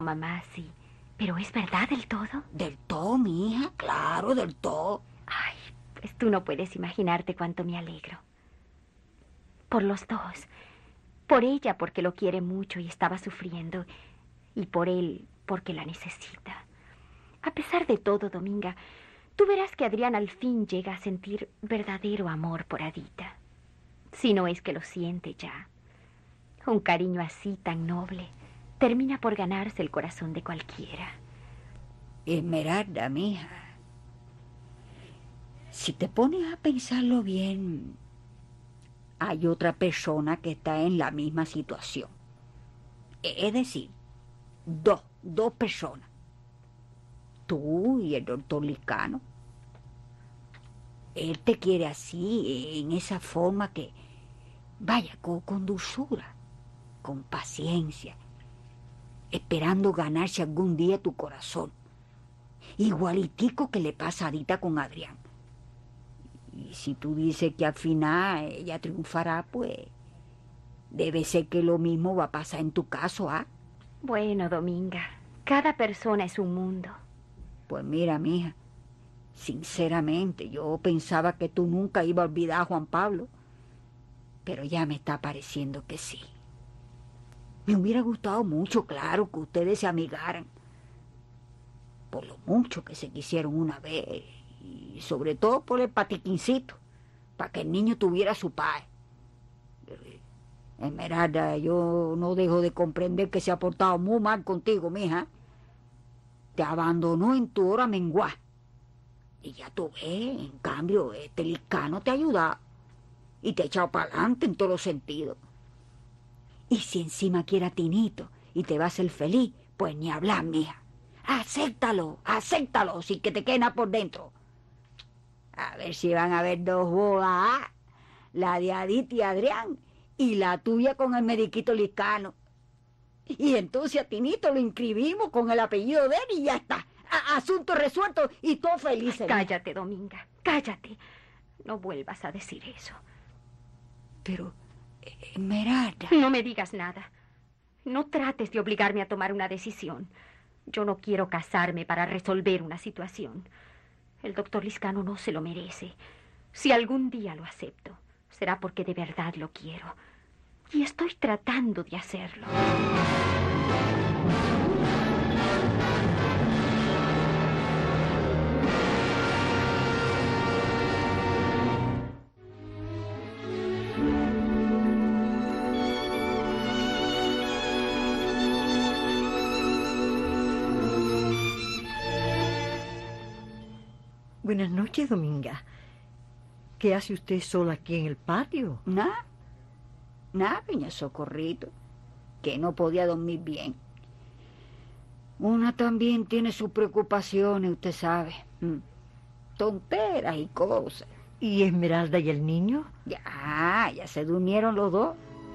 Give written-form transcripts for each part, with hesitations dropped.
Mamá, sí. ¿Pero es verdad del todo? Del todo, mi hija, claro, del todo. Ay, pues tú no puedes imaginarte cuánto me alegro. Por los dos. Por ella, porque lo quiere mucho y estaba sufriendo. Y por él, porque la necesita. A pesar de todo, Dominga, tú verás que Adrián al fin llega a sentir verdadero amor por Adita. Si no es que lo siente ya. Un cariño así tan noble termina por ganarse el corazón de cualquiera. Esmeralda, mija, si te pones a pensarlo bien, hay otra persona que está en la misma situación. Es decir, dos personas. Tú y el doctor Liscano. Él te quiere así, en esa forma que, vaya, con dulzura, con paciencia, esperando ganarse algún día tu corazón. Igualitico que le pasa a Adita con Adrián. Y si tú dices que al final ella triunfará, pues debe ser que lo mismo va a pasar en tu caso, ¿ah? Bueno, Dominga, cada persona es un mundo. Pues mira, mija, sinceramente, yo pensaba que tú nunca ibas a olvidar a Juan Pablo, pero ya me está pareciendo que sí. Me hubiera gustado mucho, claro, que ustedes se amigaran, por lo mucho que se quisieron una vez, y sobre todo por el patiquincito, para que el niño tuviera su padre. Esmeralda, yo no dejo de comprender que se ha portado muy mal contigo, mija. Te abandonó en tu hora menguá. Y ya tú ves, en cambio, este Liscano te ha ayudado y te ha echado para adelante en todos los sentidos. Y si encima quiere a Tinito y te va a hacer feliz, pues ni hablar, mija. Acéptalo, sin que te quede nada por dentro. A ver si van a haber dos bodas, ¿ah? La de Adita y Adrián y la tuya con el mediquito Liscano. Y entonces a Tinito lo inscribimos con el apellido de él y ya está. Asunto resuelto y todo feliz. Cállate, Dominga, cállate. No vuelvas a decir eso. Pero, Esmeralda... No me digas nada. No trates de obligarme a tomar una decisión. Yo no quiero casarme para resolver una situación. El doctor Liscano no se lo merece. Si algún día lo acepto, será porque de verdad lo quiero. Y estoy tratando de hacerlo. Buenas noches, Dominga. ¿Qué hace usted sola aquí en el patio? Nada, doña Socorrito, que no podía dormir bien. Una también tiene sus preocupaciones, usted sabe. Tonteras y cosas. ¿Y Esmeralda y el niño? Ya se durmieron los dos.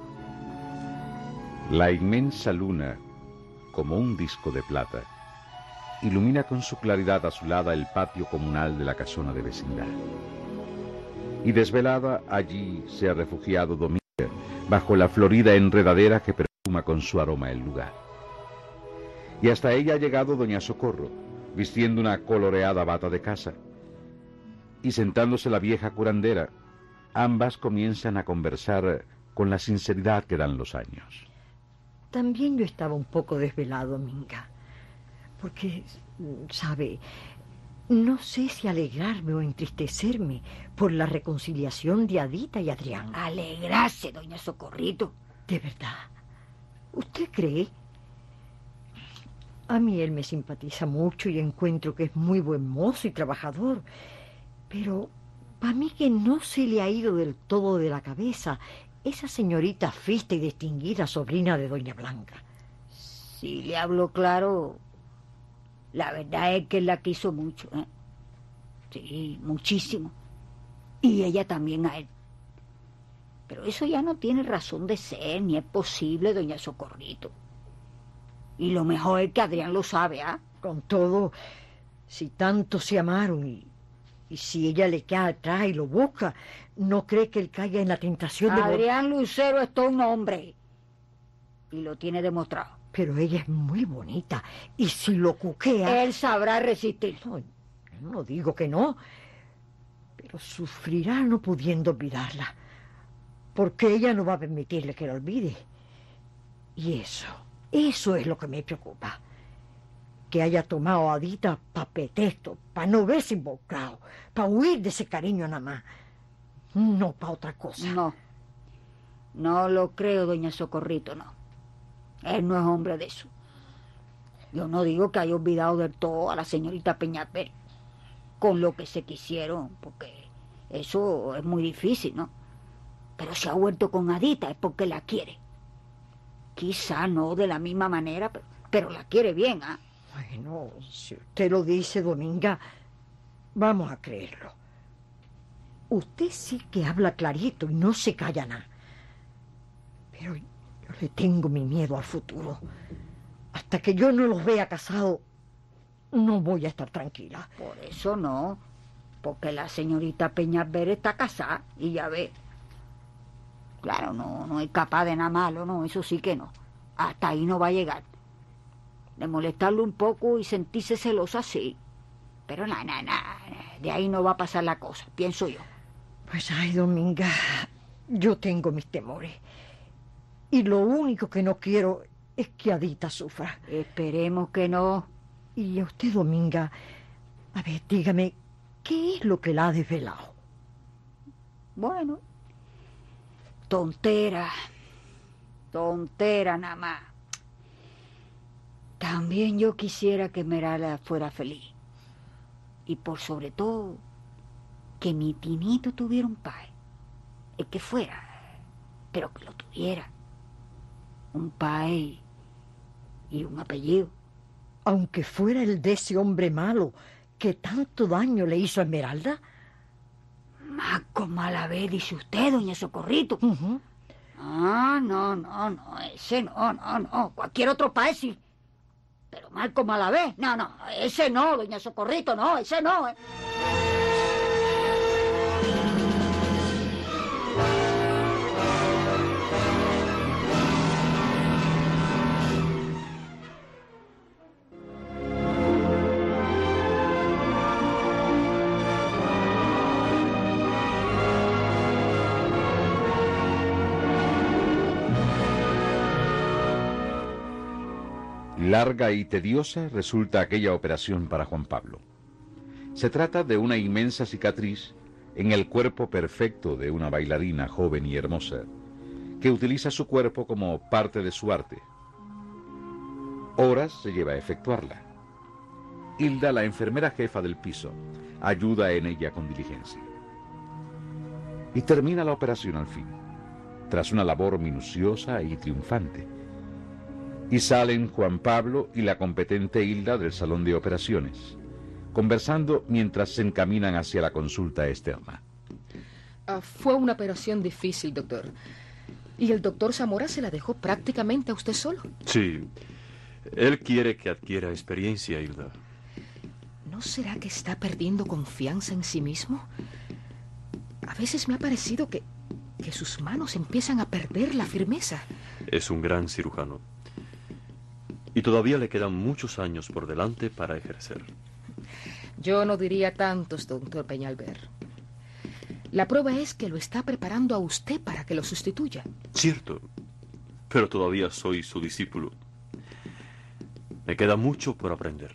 La inmensa luna, como un disco de plata, ilumina con su claridad azulada el patio comunal de la casona de vecindad. Y desvelada, allí se ha refugiado Dominga, bajo la florida enredadera que perfuma con su aroma el lugar. Y hasta ella ha llegado doña Socorro, vistiendo una coloreada bata de casa. Y sentándose la vieja curandera, ambas comienzan a conversar con la sinceridad que dan los años. También yo estaba un poco desvelado, Dominga. Porque, sabe, no sé si alegrarme o entristecerme por la reconciliación de Adita y Adrián. Alegrarse, doña Socorrito. ¿De verdad? ¿Usted cree? A mí él me simpatiza mucho y encuentro que es muy buen mozo y trabajador. Pero para mí que no se le ha ido del todo de la cabeza esa señorita fista y distinguida sobrina de doña Blanca. Si le hablo claro, la verdad es que él la quiso mucho, ¿eh? Sí, muchísimo. Y ella también a él. Pero eso ya no tiene razón de ser, ni es posible, doña Socorrito. Y lo mejor es que Adrián lo sabe, ¿ah? Con todo, si tanto se amaron y si ella le queda atrás y lo busca, ¿no cree que él caiga en la tentación de... Adrián Lucero es todo un hombre. Y lo tiene demostrado. Pero ella es muy bonita. Y si lo cuquea... Él sabrá resistir. No digo que no. Pero sufrirá no pudiendo olvidarla. Porque ella no va a permitirle que la olvide. Y eso es lo que me preocupa. Que haya tomado a Adita para pretexto, para no verse involucrado, para huir de ese cariño nada más. No para otra cosa. No lo creo, doña Socorrito, no. Él no es hombre de eso. Yo no digo que haya olvidado del todo a la señorita Peñalver con lo que se quisieron, porque eso es muy difícil, ¿no? Pero si ha vuelto con Adita es porque la quiere. Quizá no de la misma manera, pero la quiere bien, ¿ah? Bueno, si usted lo dice, Dominga, vamos a creerlo. Usted sí que habla clarito y no se calla nada. Pero yo le tengo mi miedo al futuro. Hasta que yo no los vea casados, no voy a estar tranquila. Por eso no, porque la señorita Peñalver está casada y ya ve. Claro, no es capaz de nada malo, no, eso sí que no. Hasta ahí no va a llegar. De molestarlo un poco y sentirse celosa, sí. Pero nada, de ahí no va a pasar la cosa, pienso yo. Pues ay, Dominga, yo tengo mis temores. Y lo único que no quiero es que Adita sufra. Esperemos que no. Y a usted, Dominga, a ver, dígame, ¿qué es lo que la ha desvelado? Bueno, tontera nada más. También yo quisiera que Esmeralda fuera feliz. Y por sobre todo, que mi Tinito tuviera un pai. El que fuera, pero que lo tuviera. Un pai y un apellido. Aunque fuera el de ese hombre malo que tanto daño le hizo a Esmeralda. Marco Malavé, dice usted, doña Socorrito. Uh-huh. Ah, no, ese no. Cualquier otro pai sí. Pero Marco Malavé, no, ese no, doña Socorrito, no, ese no. Larga y tediosa resulta aquella operación para Juan Pablo. Se trata de una inmensa cicatriz en el cuerpo perfecto de una bailarina joven y hermosa, que utiliza su cuerpo como parte de su arte. Horas se lleva a efectuarla. Hilda, la enfermera jefa del piso, ayuda en ella con diligencia. Y termina la operación al fin, tras una labor minuciosa y triunfante. Y salen Juan Pablo y la competente Hilda del salón de operaciones, conversando mientras se encaminan hacia la consulta externa. Fue una operación difícil, doctor. ¿Y el doctor Zamora se la dejó prácticamente a usted solo? Sí. Él quiere que adquiera experiencia, Hilda. ¿No será que está perdiendo confianza en sí mismo? A veces me ha parecido que sus manos empiezan a perder la firmeza. Es un gran cirujano. Y todavía le quedan muchos años por delante para ejercer. Yo no diría tantos, doctor Peñalver. La prueba es que lo está preparando a usted para que lo sustituya. Cierto, pero todavía soy su discípulo. Me queda mucho por aprender.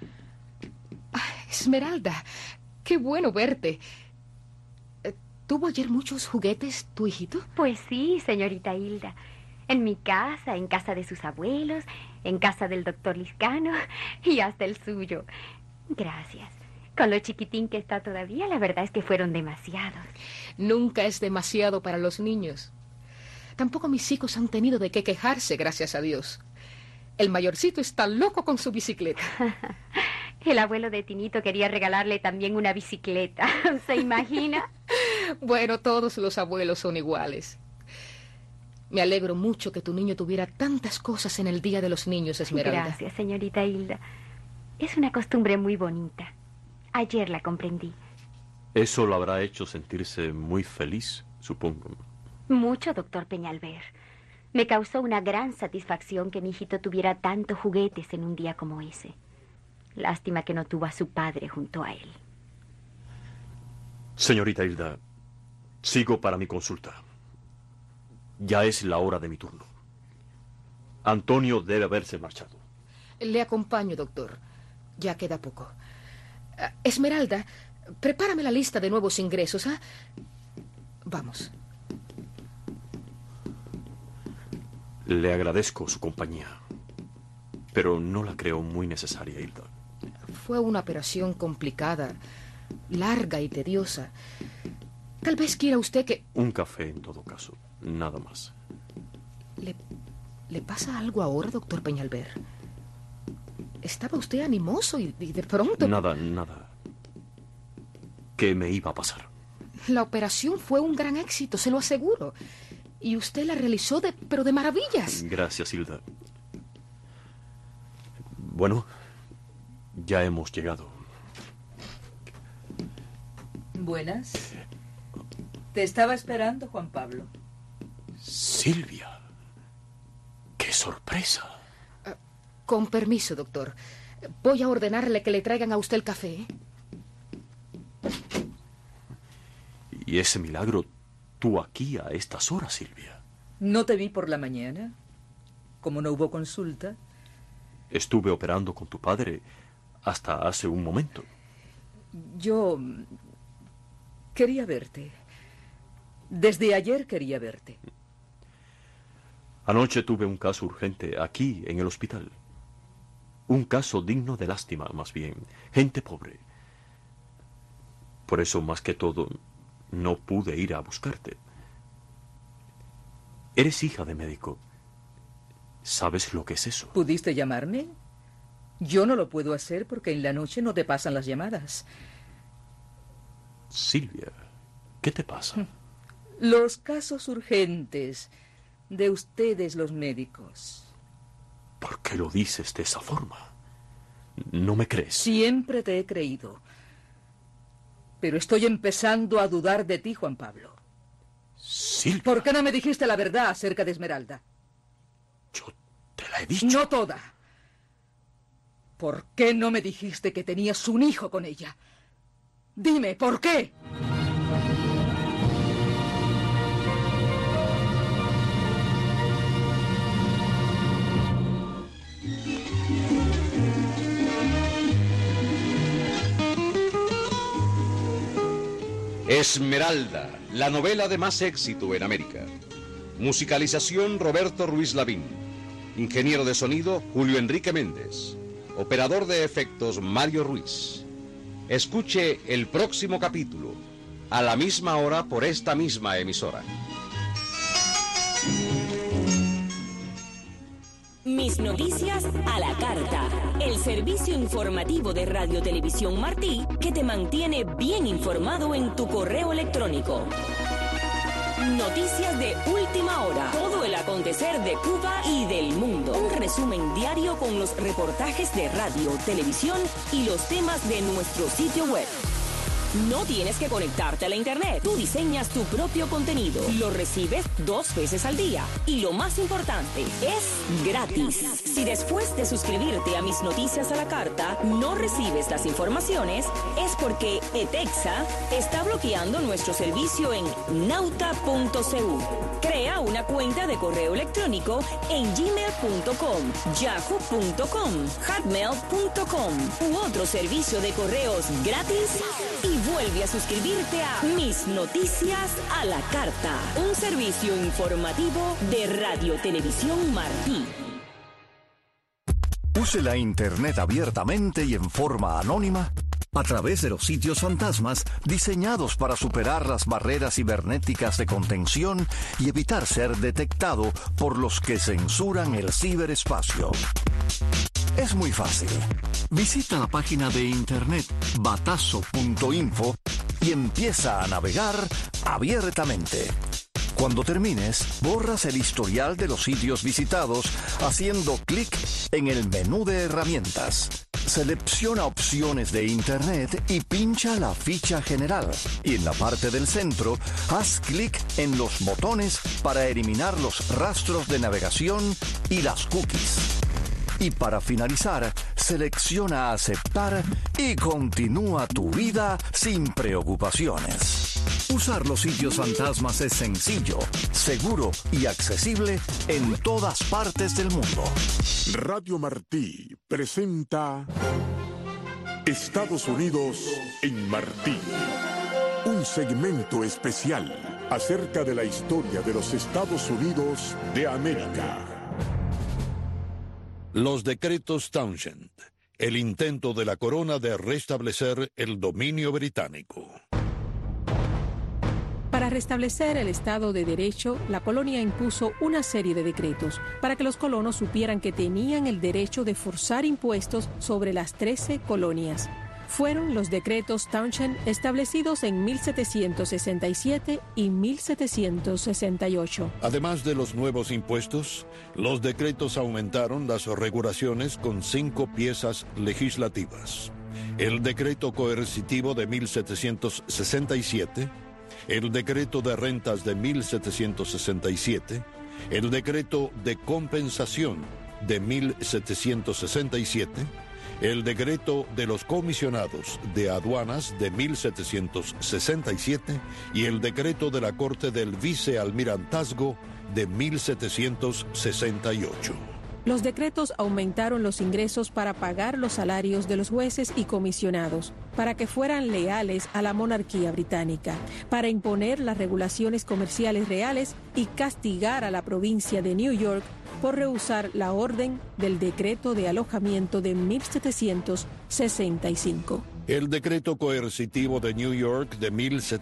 Esmeralda, qué bueno verte. ¿Tuvo ayer muchos juguetes tu hijito? Pues sí, señorita Hilda. En mi casa, en casa de sus abuelos, en casa del doctor Liscano y hasta el suyo. Gracias. Con lo chiquitín que está todavía, la verdad es que fueron demasiados. Nunca es demasiado para los niños. Tampoco mis hijos han tenido de qué quejarse, gracias a Dios. El mayorcito está loco con su bicicleta. El abuelo de Tinito quería regalarle también una bicicleta. ¿Se imagina? Bueno, todos los abuelos son iguales. Me alegro mucho que tu niño tuviera tantas cosas en el Día de los Niños, Esmeralda. Gracias, señorita Hilda. Es una costumbre muy bonita. Ayer la comprendí. Eso lo habrá hecho sentirse muy feliz, supongo. Mucho, doctor Peñalver. Me causó una gran satisfacción que mi hijito tuviera tantos juguetes en un día como ese. Lástima que no tuvo a su padre junto a él. Señorita Hilda, sigo para mi consulta. Ya es la hora de mi turno. Antonio debe haberse marchado. Le acompaño, doctor. Ya queda poco. Esmeralda, prepárame la lista de nuevos ingresos, ¿ah? Vamos. Le agradezco su compañía, pero no la creo muy necesaria, Hilda. Fue una operación complicada, larga y tediosa. Tal vez quiera usted que... Un café en todo caso, nada más. ¿Le pasa algo ahora, doctor Peñalver? Estaba usted animoso y de pronto... Nada. ¿Qué me iba a pasar? La operación fue un gran éxito, se lo aseguro. Y usted la realizó pero de maravillas. Gracias, Hilda. Bueno, ya hemos llegado. Buenas. Te estaba esperando, Juan Pablo. Silvia. ¡Qué sorpresa! Con permiso, doctor. Voy a ordenarle que le traigan a usted el café, ¿eh? ¿Y ese milagro, tú aquí a estas horas, Silvia? ¿No te vi por la mañana? Como no hubo consulta. Estuve operando con tu padre hasta hace un momento. Yo quería verte. Desde ayer quería verte. Anoche tuve un caso urgente aquí, en el hospital. Un caso digno de lástima, más bien. Gente pobre. Por eso, más que todo, no pude ir a buscarte. Eres hija de médico. ¿Sabes lo que es eso? ¿Pudiste llamarme? Yo no lo puedo hacer porque en la noche no te pasan las llamadas. Silvia, ¿qué te pasa? Los casos urgentes de ustedes, los médicos. ¿Por qué lo dices de esa forma? ¿No me crees? Siempre te he creído. Pero estoy empezando a dudar de ti, Juan Pablo. Silvia. ¿Por qué no me dijiste la verdad acerca de Esmeralda? Yo te la he dicho. No toda. ¿Por qué no me dijiste que tenías un hijo con ella? Dime, ¿por qué? Esmeralda, la novela de más éxito en América. Musicalización Roberto Ruiz Lavín. Ingeniero de sonido Julio Enrique Méndez. Operador de efectos Mario Ruiz. Escuche el próximo capítulo a la misma hora por esta misma emisora. Mis noticias a la carta. El servicio informativo de Radio Televisión Martí que te mantiene bien informado en tu correo electrónico. Noticias de última hora. Todo el acontecer de Cuba y del mundo. Un resumen diario con los reportajes de radio, televisión y los temas de nuestro sitio web. No tienes que conectarte a la internet. Tú diseñas tu propio contenido. Lo recibes 2 veces al día. Y lo más importante, es gratis. Si después de suscribirte a Mis Noticias a la Carta no recibes las informaciones, es porque ETEXA está bloqueando nuestro servicio en nauta.cu. Crea una cuenta de correo electrónico en gmail.com, yahoo.com, hotmail.com u otro servicio de correos gratis y vuelve a suscribirte a Mis Noticias a la Carta, un servicio informativo de Radio Televisión Martí. Use la Internet abiertamente y en forma anónima a través de los sitios fantasmas diseñados para superar las barreras cibernéticas de contención y evitar ser detectado por los que censuran el ciberespacio. Es muy fácil. Visita la página de internet batazo.info y empieza a navegar abiertamente. Cuando termines, borras el historial de los sitios visitados haciendo clic en el menú de herramientas. selecciona opciones de Internet y pincha la ficha general. Y en la parte del centro, haz clic en los botones para eliminar los rastros de navegación y las cookies. Y para finalizar, selecciona aceptar y continúa tu vida sin preocupaciones. Usar los sitios fantasmas es sencillo, seguro y accesible en todas partes del mundo. Radio Martí presenta Estados Unidos en Martí. Un segmento especial acerca de la historia de los Estados Unidos de América. Los decretos Townshend, el intento de la corona de restablecer el dominio británico. Para restablecer el Estado de Derecho, la colonia impuso una serie de decretos para que los colonos supieran que tenían el derecho de forzar impuestos sobre las 13 colonias. Fueron los decretos Townshend establecidos en 1767 y 1768. Además de los nuevos impuestos, los decretos aumentaron las regulaciones con 5 piezas legislativas. El decreto coercitivo de 1767, el decreto de rentas de 1767, el decreto de compensación de 1767, el decreto de los comisionados de aduanas de 1767 y el decreto de la Corte del Vicealmirantazgo de 1768. Los decretos aumentaron los ingresos para pagar los salarios de los jueces y comisionados, para que fueran leales a la monarquía británica, para imponer las regulaciones comerciales reales y castigar a la provincia de New York por rehusar la orden del decreto de alojamiento de 1765. El decreto coercitivo de New York de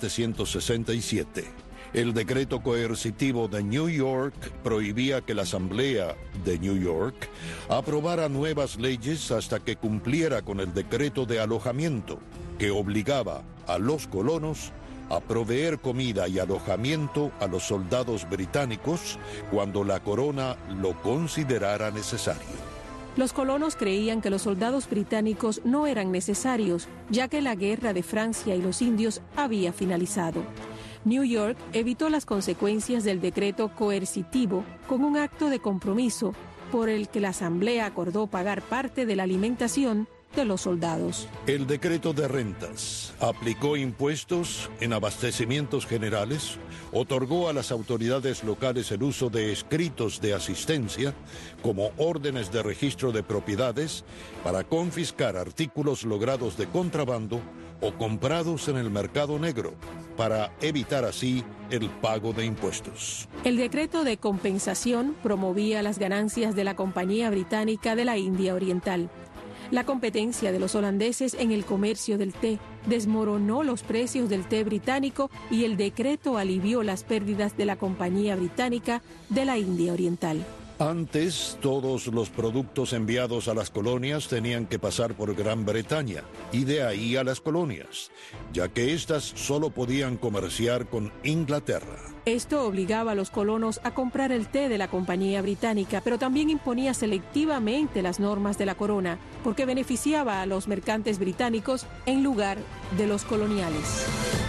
1767. El decreto coercitivo de New York prohibía que la Asamblea de New York aprobara nuevas leyes hasta que cumpliera con el decreto de alojamiento, que obligaba a los colonos a proveer comida y alojamiento a los soldados británicos cuando la corona lo considerara necesario. Los colonos creían que los soldados británicos no eran necesarios, ya que la guerra de Francia y los indios había finalizado. New York evitó las consecuencias del decreto coercitivo con un acto de compromiso por el que la Asamblea acordó pagar parte de la alimentación de los soldados. El decreto de rentas aplicó impuestos en abastecimientos generales, otorgó a las autoridades locales el uso de escritos de asistencia como órdenes de registro de propiedades para confiscar artículos logrados de contrabando o comprados en el mercado negro, para evitar así el pago de impuestos. El decreto de compensación promovía las ganancias de la Compañía Británica de la India Oriental. La competencia de los holandeses en el comercio del té desmoronó los precios del té británico y el decreto alivió las pérdidas de la Compañía Británica de la India Oriental. Antes, todos los productos enviados a las colonias tenían que pasar por Gran Bretaña y de ahí a las colonias, ya que éstas solo podían comerciar con Inglaterra. Esto obligaba a los colonos a comprar el té de la Compañía Británica, pero también imponía selectivamente las normas de la corona, porque beneficiaba a los mercantes británicos en lugar de los coloniales.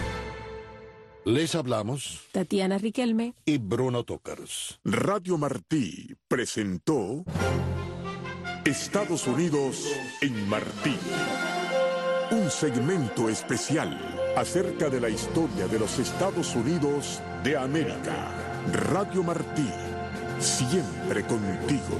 Les hablamos Tatiana Riquelme y Bruno Tokars. Radio Martí presentó Estados Unidos en Martí. Un segmento especial acerca de la historia de los Estados Unidos de América. Radio Martí, siempre contigo.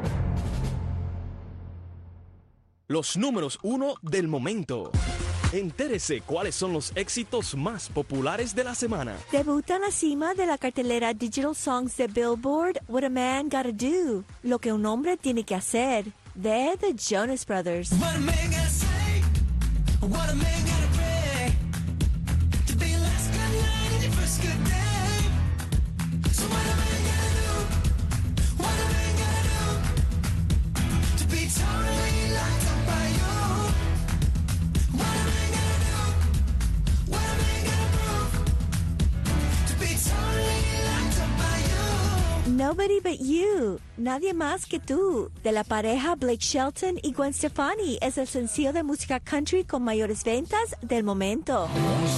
Los números 1 del momento. Entérese cuáles son los éxitos más populares de la semana. Debuta en la cima de la cartelera Digital Songs de Billboard, What a Man Gotta Do, lo que un hombre tiene que hacer, de The Jonas Brothers. What a man gotta say, what a man gotta pray, to be your last good night and your first good day. So what a man gotta do, what a man gotta do, to be totally locked up by you. What a man gotta do, what a man gotta prove, to be totally locked up by you. Nobody But You, Nadie Más Que Tú, de la pareja Blake Shelton y Gwen Stefani, es el sencillo de música country con mayores ventas del momento.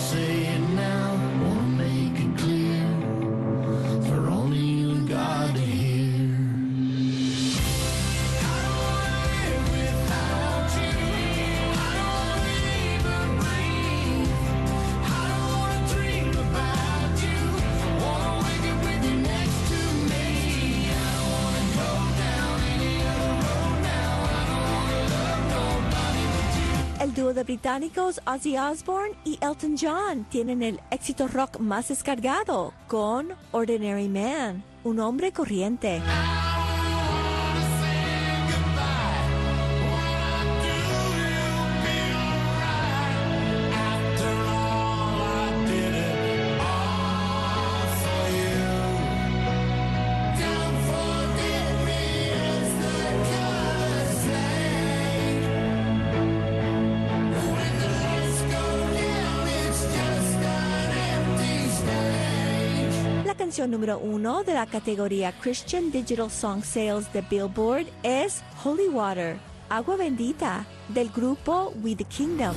El dúo de británicos Ozzy Osbourne y Elton John tienen el éxito rock más descargado con Ordinary Man, un hombre corriente. La canción número 1 de la categoría Christian Digital Song Sales de Billboard es Holy Water, Agua Bendita, del grupo We the Kingdom.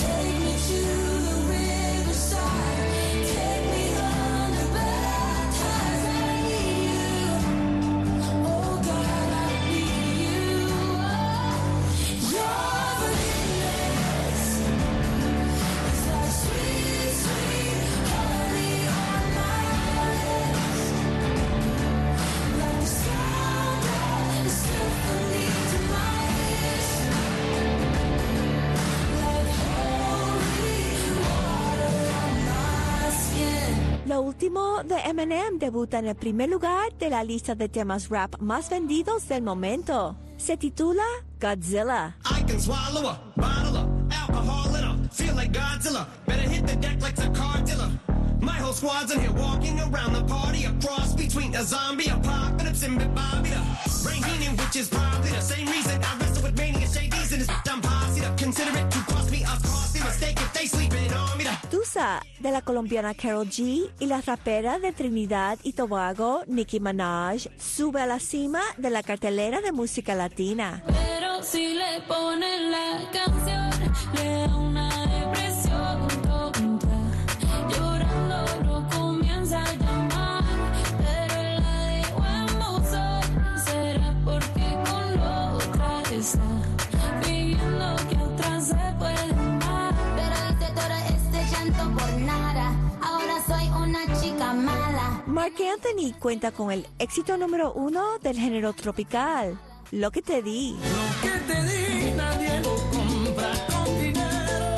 Lo último de Eminem debuta en el primer lugar de la lista de temas rap más vendidos del momento. Se titula Godzilla. I can swallow a bottle of alcohol in a feel like Godzilla. Better hit the deck like a car dealer. My whole squad's in here walking around the party, a cross between a zombie apocalypse and Bobby the Brain Heenan, which is probably the same reason I wrestle with Mania Shades and his dumb posse to consider it to cost me a costly mistake if they sleeping on me. Tusa, de la colombiana Karol G, y la rapera de Trinidad y Tobago, Nicki Minaj, sube a la cima de la cartelera de música latina. Pero si le ponen la canción, le da una depresión tonta. Llorando lo comienza a llamar, pero la dejo en buzón. Será porque con la otra está fingiendo que otra se puede amar. Pero hice todo este llanto por nada. Ahora soy una chica mala. Marc Anthony cuenta con el éxito número 1 del género tropical, Lo que te di. Lo que te di nadie lo compra con dinero.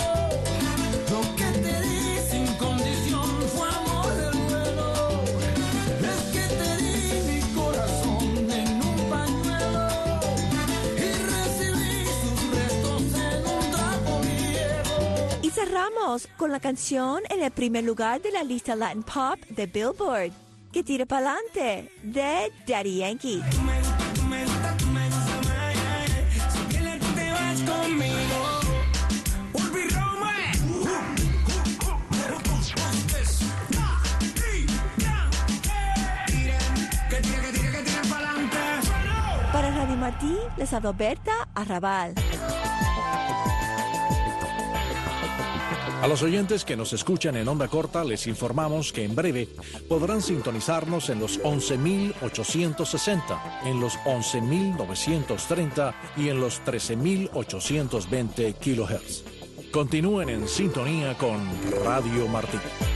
Lo que te di sin condición fue amor del vuelo. Es que te di mi corazón en un pañuelo y recibí sus restos en un trapo viejo. Y cerramos con la canción en el primer lugar de la lista Latin Pop de Billboard, Que tire pa'lante, de Daddy Yankee. Para Radio Martí, les habla Berta Arrabal. A los oyentes que nos escuchan en onda corta les informamos que en breve podrán sintonizarnos en los 11.860, en los 11.930 y en los 13.820 kHz. Continúen en sintonía con Radio Martí.